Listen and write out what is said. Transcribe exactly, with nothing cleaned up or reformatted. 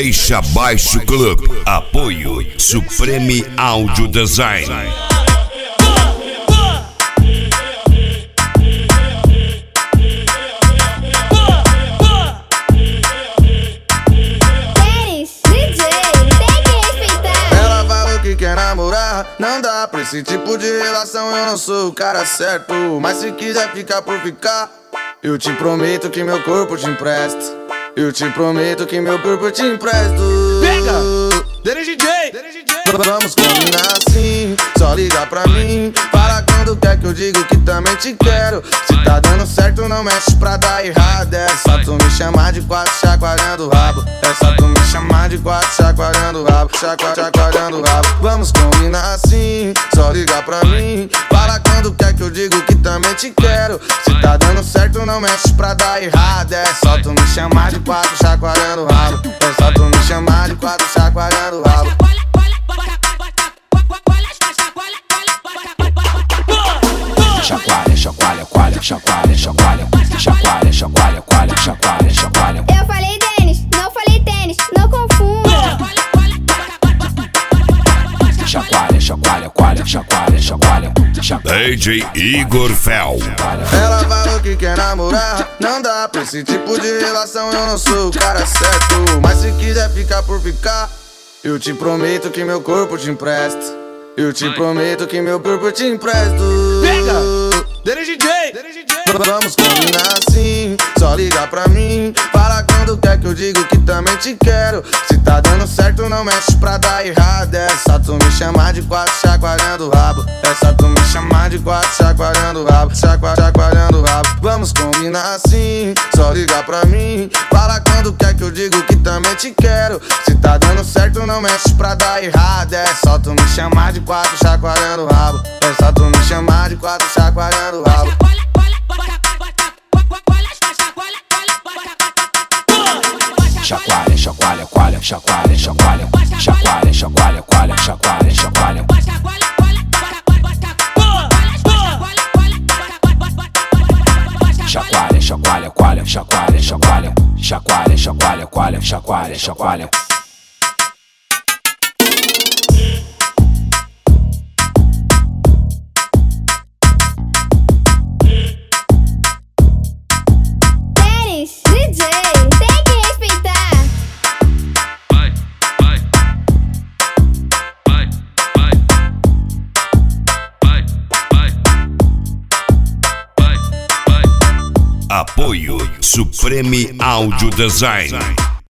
Deixa Baixo Club. Apoio Supreme Audio Design. Quer namorar, não dá pra esse tipo de relação. Eu não sou o cara certo, mas se quiser ficar por ficar, eu te prometo que meu corpo te empresto. Eu te prometo que meu corpo te empresto. Pega! Dere D J! Vamos combinar assim, só liga pra mim. Fala quando quer que eu digo que também te quero. Se tá dando certo não mexe pra dar errado. É só tu me chamar de quatro chacoalhando o rabo. É só tu me chamar de quatro chacoalhando o rabo. Chacua, chacoalhando o rabo. Vamos combinar assim, só liga pra mim. Fala quando quer que eu digo que também te quero. Se tá dando certo não mexe pra dar errado. É só tu me chamar de quatro chacoalhando o rabo. É só tu me chamar de quatro chacoalhando o rabo. Chacoalha, chacoalha, coalha, chacoalha, chacoalha, chacoalha, chacoalha, coalha, chacoalha, chacoalha. Eu falei tênis, não falei tênis, não confunda. Chacoalha, chacoalha, coalha, chacoalha, chacoalha, D J Igor Fel. Ela falou que quer namorar, não dá pra esse tipo de relação. Eu não sou o cara certo, mas se quiser ficar por ficar, eu te prometo que meu corpo te empresto. Eu te prometo que meu corpo te empresto. Pega! Dere D J! Vamos combinar assim, só liga pra mim. Fala quando quer que eu digo que também te quero. Se tá dando certo não mexe pra dar errado. É só tu me chamar de quatro chacoalhando o rabo. É só tu me chamar de quatro chacoalhando o rabo. Chacua, chacoalhando o rabo. Vamos combinar assim, só liga pra mim. Fala quando quer que eu digo que também te quero. Se tá dando certo não mexe pra dar errado. É só tu me chamar de quatro chacoalhando o rabo. É só tu me chamar de quatro chacoalhando o rabo. Chacoalha, chacoalha, coalha, chacoalha, chacoalha, chacoalha, chacoalha, coalha, chacoalha, chacoalha. Chacoalha, chacoalha, coalha, chacoalha, chacoalha, chacoalha, chacoalha, coalha, chacoalha, chacoalha. Tênis, D J, tem que respeitar. Vai, vai, vai, vai, vai, vai, vai, vai. Apoio Supreme Audio Design.